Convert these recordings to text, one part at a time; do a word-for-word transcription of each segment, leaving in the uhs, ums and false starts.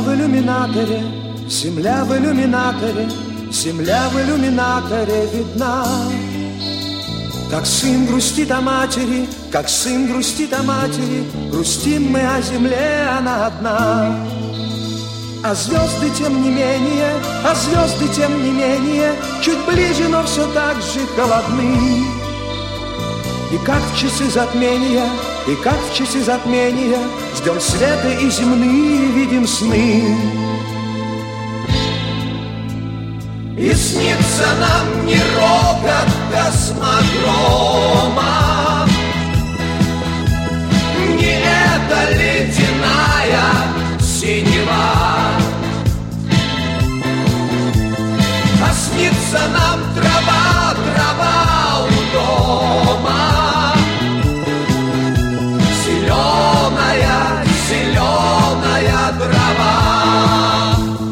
в иллюминаторе, земля в иллюминаторе, земля в иллюминаторе видна. Как сын грустит о матери, как сын грустит о матери, грустим мы о земле, она одна. А звезды тем не менее, а звезды тем не менее, чуть ближе, но все так же холодны. И как в часы затмения, и как в часы затмения, ждем света и земные видим сны. И снится нам не рокот космодрома, не эта ледяная синева, а снится нам трава, трава у дома, зеленая, зеленая трава.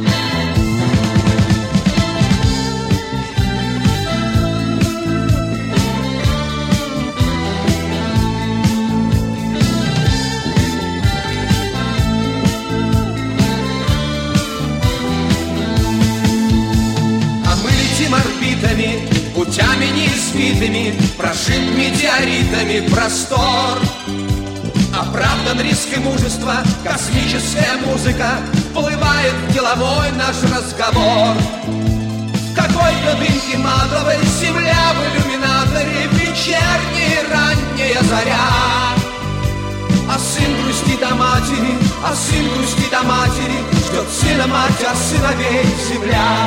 Орбитами, путями неизведанными, прошит метеоритами простор. Оправдан риск и мужество, космическая музыка вплывает в деловой наш разговор. В какой-то дымке матовой земля в иллюминаторе, вечерняя ранняя заря. А сын грустит о матери, а сын грустит о матери, ждет сына мать, а сыновей земля.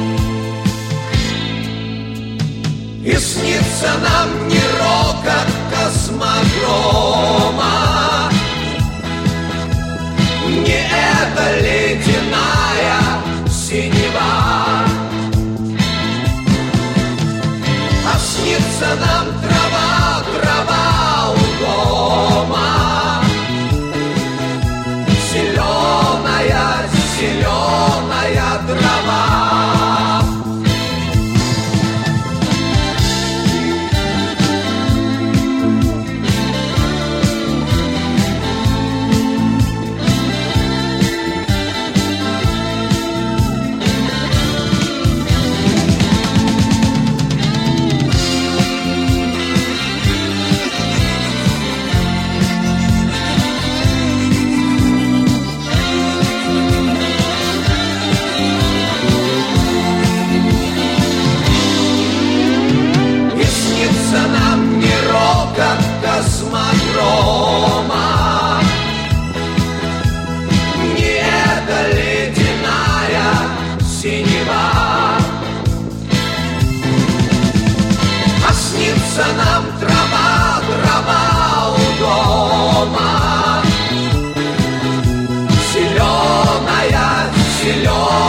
И снится нам не рокот космодрома, не эта ледяная синева, а снится нам трава, трава у дома, зеленая, зеленая трава. Нам не рокот космодрома, не эта ледяная синева, а снится нам трава, трава у дома, зеленая, зеленая.